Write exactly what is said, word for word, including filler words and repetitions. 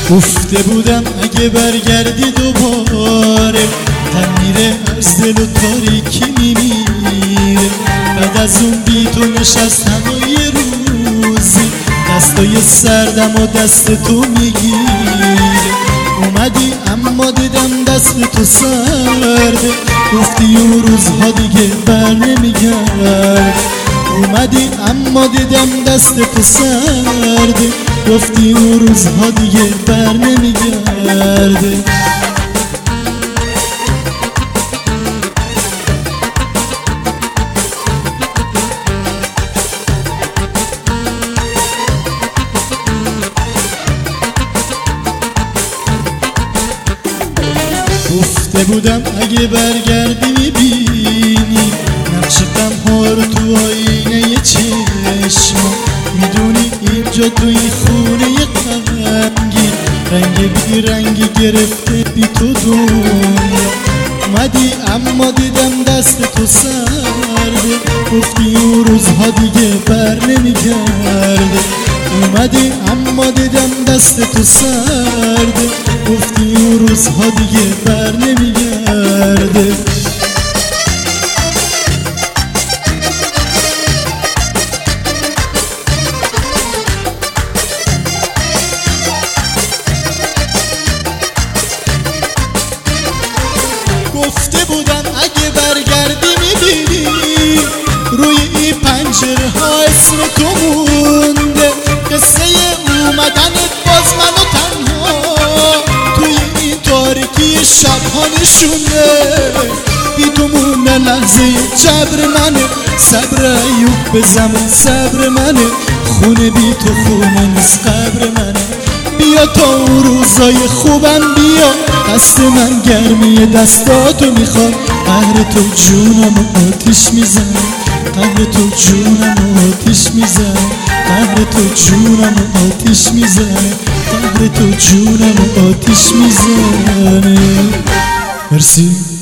گفته بودم اگه برگردی دوباره تن میره از دل و تاریکی میمیره. بعد از اون بی تو نشستم و یه روزی دستای سردم و دست تو میگیره. اومدی اما دیدم دست تو سرده، گفتی اون روزها دیگه بر نمیگرد. اومدی اما دیدم دست تو سرده، گفتی اون روزها دیگه بر نمیگرده. گفته بودم اگه برگردی میبینی نقش غم‌ها رو تو آینه چشما. میدونی اینجا تو این خونه غمگین رنگ بی رنگی گرفته بی تو دنیا. اومدی اما دیدم دست تو سرده، گفتی اون روزها دیگه بر نمیگرده. اومدی اما دیدم دست تو سرده، گفتی اون روزها دیگه بر نمیگرده. گفته بودم اگه برگردی میبینی روی این پنجره ها اسم تو مونده. قصه اومدنت باز منو تنها توی این تاریکی شبها نشونه. بی تو مونه لحظه جبر منه، صبر ایوب به زمان صبر منه. خونه بی تو خونه نیست قبر منه. بیا تا اون روزای خوبم بیا، دست من گرمی دستاتو میخواد. قهر تو جونم آتیش میزنه، قهر تو جونم آتیش میزنه، قهر تو جونم آتیش میزنه، قهر تو جونم آتیش میزنه. مرسی.